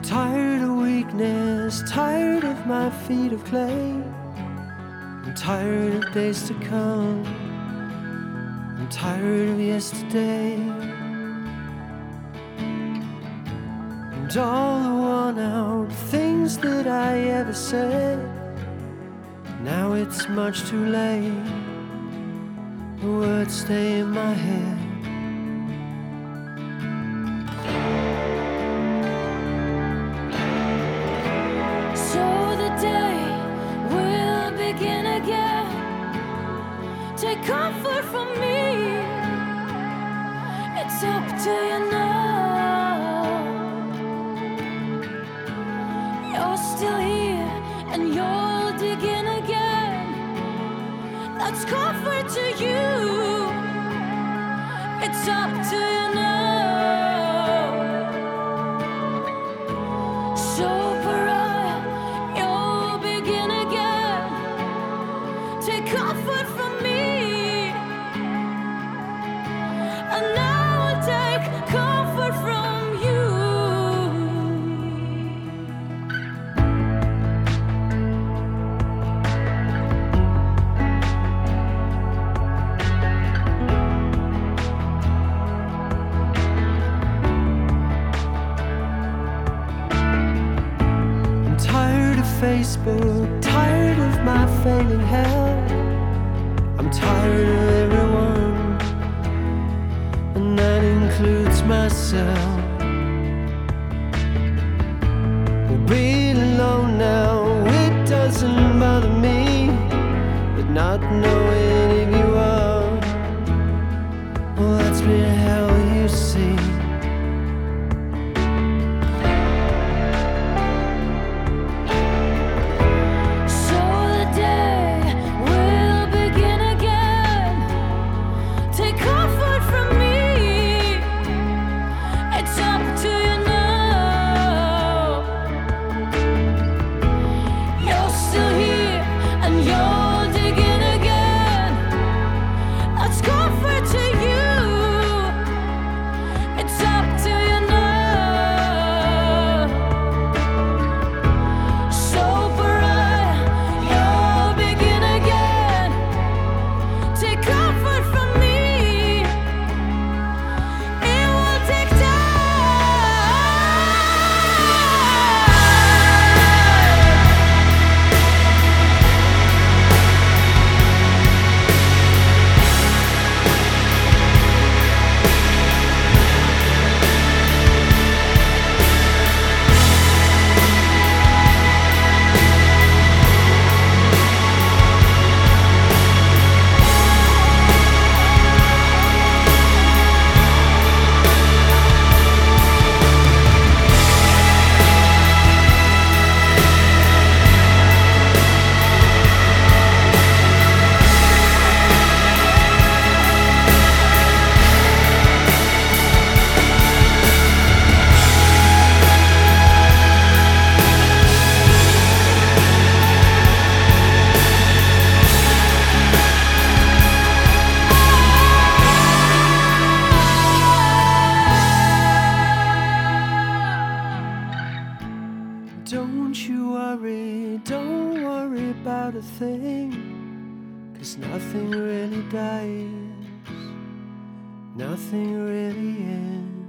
tired of weakness, tired of my feet of clay. I'm tired of days to come, I'm tired of yesterday. And all the worn out things that I ever said, now it's much too late. The words stay in my head. So the day will begin again. Take comfort from me. It's up to you now. You're still here and you'll dig in again. That's comfort to you. It's up to you now. So pariah, you'll begin again. Take comfort from me, and I will take comfort from you. Tired of Facebook, tired of my failing health. I'm tired of everyone, and that includes myself. Being alone now, it doesn't bother me, but not knowing if you are, well, that's been hell, you see. Don't worry about a thing, 'cause nothing really dies, nothing really ends.